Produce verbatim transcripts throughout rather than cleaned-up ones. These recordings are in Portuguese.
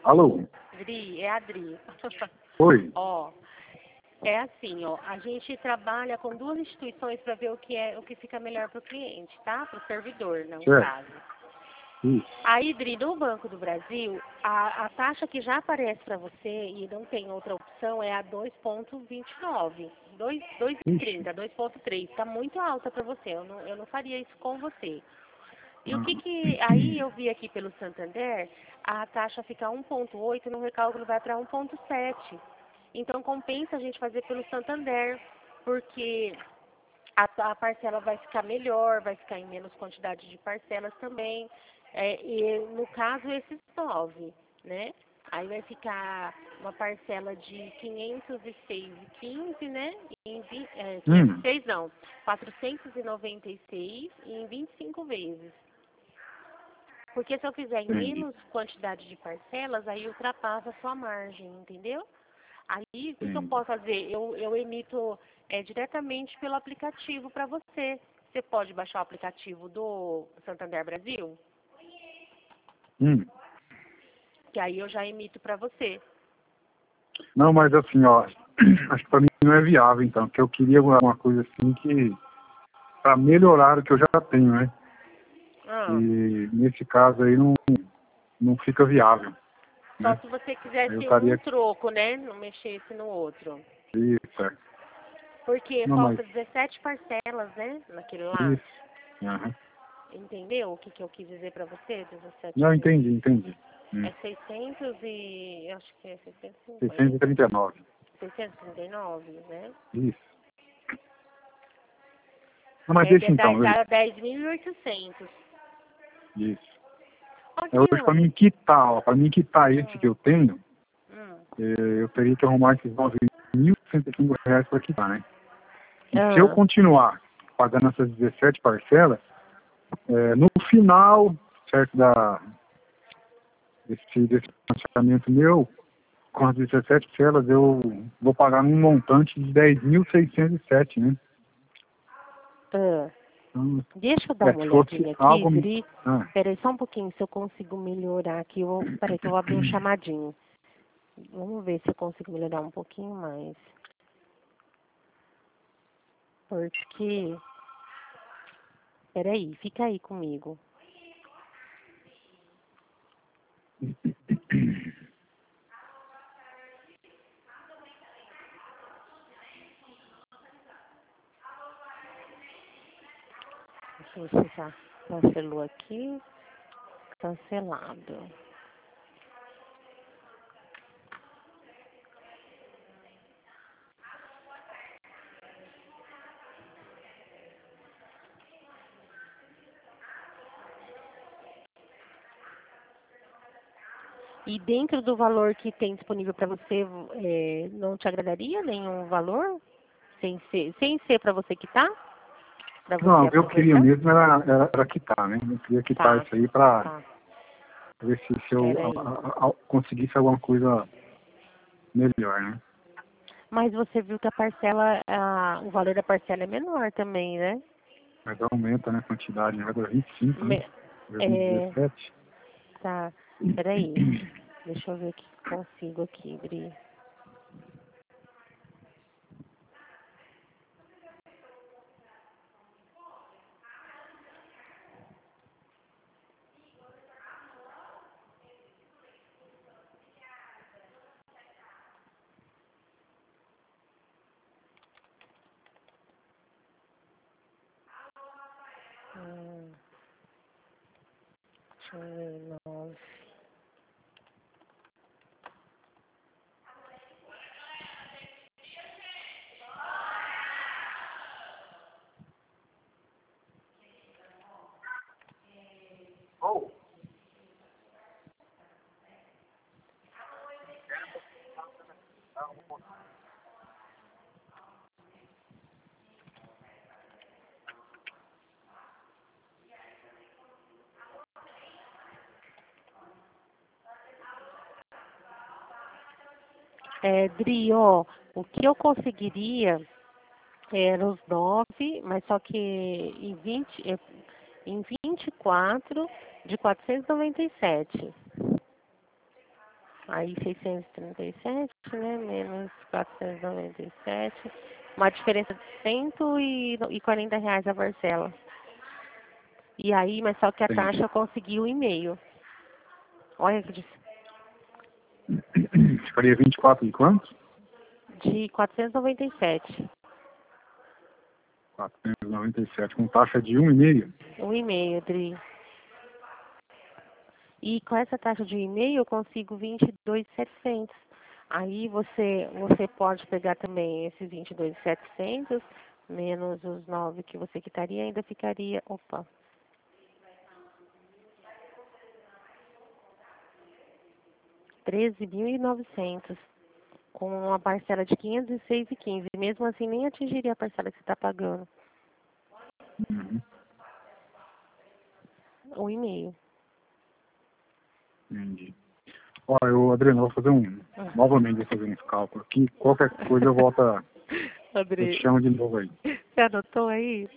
Alô? Dri, é a Dri. Oi. Ó, é assim, ó, a gente trabalha com duas instituições para ver o que é, o que fica melhor para o cliente, tá? Para o servidor, no Certo. caso. Isso. Aí, Dri, no Banco do Brasil, a, a taxa que já aparece para você e não tem outra opção é a dois ponto vinte e nove. dois vírgula trinta, dois ponto três. Está muito alta para você. Eu não, eu não faria isso com você. E o que que... Aí eu vi aqui pelo Santander, a taxa fica um ponto oito, no recálculo vai para um ponto sete. Então compensa a gente fazer pelo Santander, porque a, a parcela vai ficar melhor, vai ficar em menos quantidade de parcelas também. É, e no caso esses nove, né? Aí vai ficar uma parcela de quinhentos e seis e quinze, né? E em vi- é, quinhentos e seis não, quatrocentos e noventa e seis e em vinte e cinco vezes. Porque se eu fizer em Entendi. menos quantidade de parcelas, aí ultrapassa a sua margem, entendeu? Aí, o que, que eu Entendi. posso fazer? Eu, eu emito é, diretamente pelo aplicativo para você. Você pode baixar o aplicativo do Santander Brasil? Hum. Que aí eu já emito para você. Não, mas assim, ó, acho que pra mim não é viável, então, porque eu queria uma coisa assim que, pra melhorar o que eu já tenho, né? Ah, E nesse caso aí não, não fica viável, só né? se você Aí eu quisesse um estaria... troco, né? Não mexesse no outro. Isso, é. Porque Não, mas... falta dezessete parcelas, né? Naquele lá. Isso. Aham. Entendeu o que, que eu quis dizer para você? dezessete Não, vezes. entendi, entendi. Hum. É seiscentos e... eu acho que é seiscentos e seiscentos e cinquenta. trinta e nove. seiscentos e trinta e nove, né? Isso. Não, mas É, deixa de- dá, então. Eu... dá dez mil e oitocentos. Isso. Ó, É, hoje, para Drione. mim quitar, ó, para mim quitar esse Hum, que eu tenho, hum. eh, eu teria que arrumar esses nove mil e cento e cinco reais para quitar, né? E se eu Ah, continuar pagando essas dezessete parcelas, eh, no final, certo, da, desse, desse financiamento meu, com as dezessete parcelas, eu vou pagar um montante de dez mil seiscentos e sete, né? ah. Então, Deixa eu dar é, uma se fosse olhadinha aqui, algo... Dri. Ah, Peraí, só um pouquinho, se eu consigo melhorar aqui. Eu, peraí, que eu vou abrir um chamadinho. Vamos ver se eu consigo melhorar um pouquinho mais. Porque... Peraí, fica aí comigo. Deixa eu ver se já cancelou aqui. Cancelado. E dentro do valor que tem disponível para você, é, não te agradaria nenhum valor? Sem ser, sem ser para você quitar? Para você não, eu queria aproveitar? mesmo era, era, era quitar, né? Eu queria quitar Tá, isso aí para tá. ver se, se eu a, Peraí. a, a, conseguisse alguma coisa melhor, né? Mas você viu que a parcela, a, o valor da parcela é menor também, né? Mas aumenta, né, a quantidade, né? Vai para vinte e cinco, né? Me, é, dois mil e dezessete. tá. Peraí. Deixa eu ver o que consigo aqui, Bri. Hum, deixa eu ver, nove. Oh. É, Dri, ó, o que eu conseguiria era os nove, mas só que em vinte, é, em vinte e quatro de quatrocentos e noventa e sete. Aí seiscentos e trinta e sete, né? Menos quatrocentos e noventa e sete. Uma diferença de cento e quarenta reais a parcela. E aí, mas só que a Entendi. taxa eu consegui um e meio. Olha que dif- Ficaria vinte e quatro de quanto? de quatrocentos e noventa e sete. quatrocentos e noventa e sete, com taxa de um vírgula cinco. Um e meio, Dri. E com essa taxa de um e meio eu consigo vinte e dois mil e setecentos. Aí você, você pode pegar também esses vinte e dois mil e setecentos, menos os nove que você quitaria, ainda ficaria, opa, treze mil e novecentos, com uma parcela de quinhentos e seis reais e quinze. Mesmo assim, nem atingiria a parcela que você está pagando. Uhum. Um e meio. Entendi. Ó, eu, Adriano, eu vou fazer um. Novamente vou fazer um cálculo aqui. Qualquer coisa eu volto a. Eu André, te chamo de novo aí. você anotou aí?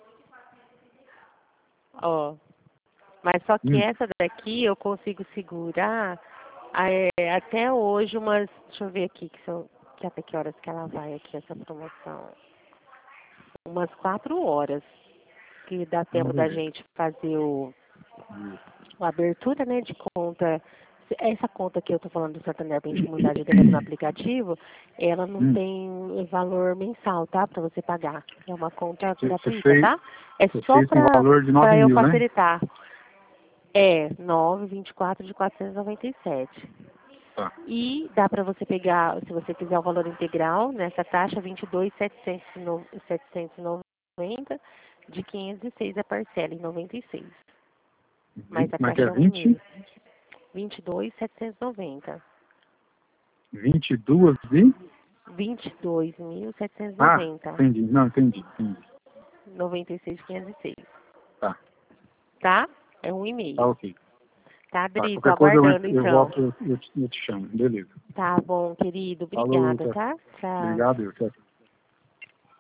Ó, mas só que Hum. essa daqui eu consigo segurar é, até hoje umas, deixa eu ver aqui, que, são, que até que horas que ela vai aqui, essa promoção. Umas quatro horas, que dá tempo da Beleza. gente fazer o, Hum. a abertura, né, de conta. Essa conta que eu tô falando do Santander para a gente mudar de débito no aplicativo, ela não Hum. tem valor mensal, tá, para você pagar. É uma conta Você, você gratuita, fez, tá? É você só fez com para valor de nove eu mil, né? facilitar. É, nove vinte e quatro de quatrocentos e noventa e sete. Tá. E dá para você pegar, se você quiser o valor integral, nessa taxa, vinte e dois mil setecentos e noventa, de quinhentos e seis a parcela, em noventa e seis. Mas a Como é que é? taxa é um vinte? e vinte e dois mil setecentos e noventa. vinte e duas de? vinte e dois mil setecentos e Ah, noventa. entendi. Não, entendi. entendi. noventa e seis mil quinhentos e seis. Tá. Tá? É um Tá, e-mail. ok. Tá, Tá, Adri? Tô qualquer coisa eu, aguardando, entro- eu então. volto, eu, eu, te, eu te chamo. Beleza. Tá bom, querido. Falou, Obrigada, tchau. tá? Tchau. Obrigado, eu. Tchau.